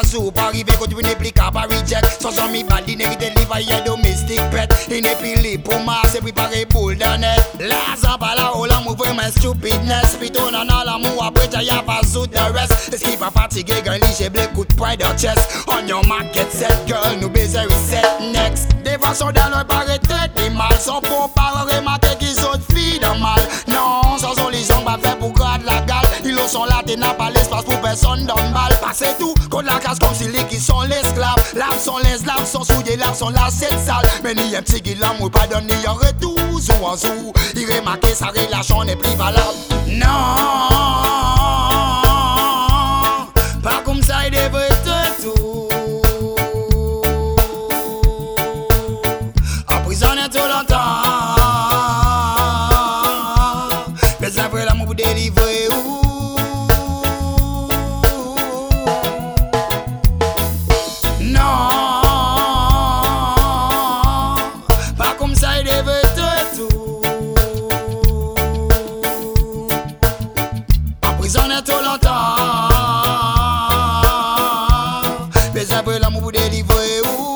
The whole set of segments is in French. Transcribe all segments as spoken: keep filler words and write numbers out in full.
sou pa rive kote vini plika pa reject. Sans ami badi negi deliver ye domestic pet. Ine pili pou ma se prepare boule de net. La zan pa la ou l'amour vraiment stupidness. Pito nan an l'amour apre ta ya pa zout de rest. Eski pa fatige girl li je ble kout pride or chest. On your mark get set girl nou beze reset next. De façon de leur paraître des mal. Son pour pas remarquer qu'ils ont fi de mal. Non, sans horizon pas fait pour grade la gale. Ils sont là, t'es n'a pas l'espace pour personne dans le bal. Passez tout, contre la casse comme si les qui sont l'esclave. L'âme sont les laves, sont souillés, l'âme sont là, c'est sale. Mais ni un petit qui l'amour pas donné en retour. Zou en zou, il remarque sa relation n'est plus valable. Non, pas comme ça il devrait être tout. Emprisonné tout longtemps. Mais après l'amour pour délivrer ou. Emprisonné tout longtemps. Mais après l'amour pour délivrer ou.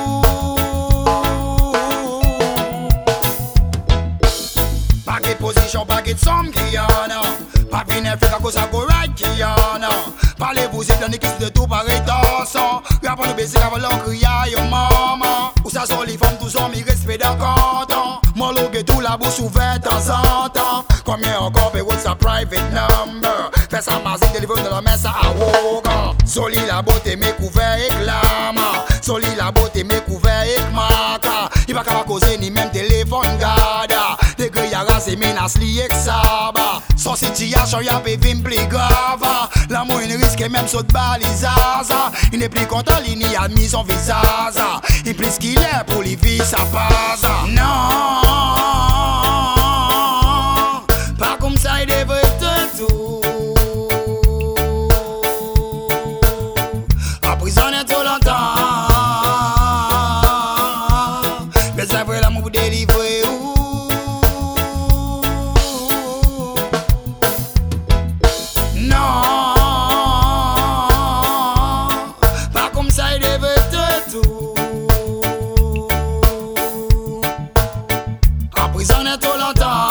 Pas de position, pas de somme qui y en a. Pas de venir faire à cause à go right qui y en a. Parlez-vous, c'est dans l'équipe de tout pareil torsion. Rapport le baiser avant l'encre, y'a yo maman. Où ça sont les femmes, tous hommes, ils respectent d'accord. Mon logue tout la bouche ouverte de temps en temps. Combien encore paye sa private number. Fais sa masse, délivre de la messe à Wogan. Soli la beauté, mes couverts et glamour. Soli la beauté, mes couverts et maka. Il va pas causer ni même téléphone gada. Des grilles à raser, menace liées que ça va. Son situation y'a pas vim plus grave. L'amour il risque même saut de balisaza. Il n'est plus content, il n'y a mis son visage. Il plus qu'il est pour les vies, ça passe. Non. Pas comme ça il devrait être tout. Emprisonné tout longtemps. Mais après l'amour pour délivrer ou. Non. Pas comme ça il devrait être tout. Emprisonné tout longtemps.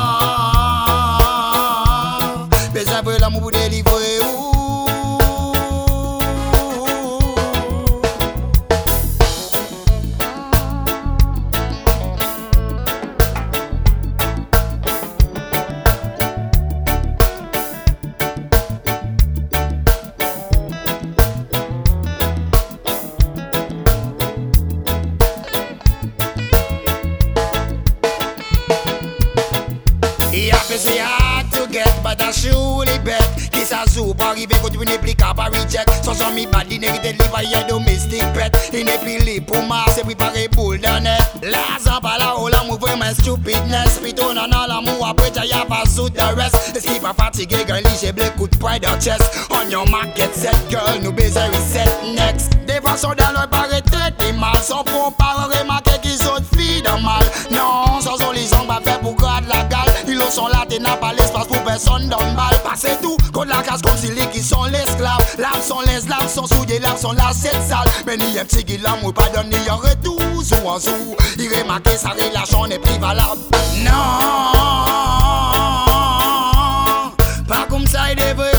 Mais après l'amour pour délivrer ou. Yeah, c'est hard to get, but I surely bet. Qui ça joue pas arriver quand tu venais plika pas reject. Sans ami badi negi deliver ye domestic pet. Il n'est plus libre pour ma c'est préparé boule de net. La zan pa la ou l'amour vraiment stupidness. Pito nan an l'amour après ta ya pas zout de rest. Eski pa fatige girl li je ble kout pride or chest. On your mark get set girl nou beze reset next. De façon de leur paraître des mal. Son pour pas remarquer qu'ils ont fi de mal. Non, sans horizon pas fait pour grade la gale. Ils sont là, t'es n'a pas l'espace pour personne dans le bal. Passez tout, contre la casse comme si les qui sont l'esclave. L'âme sont les laves, sont souillés, l'âme sont là, c'est sale. Mais ni un petit qui l'amour pas donné en retour. Zou en zou, il remarque sa relation n'est plus valable. Non, pas comme ça il devrait.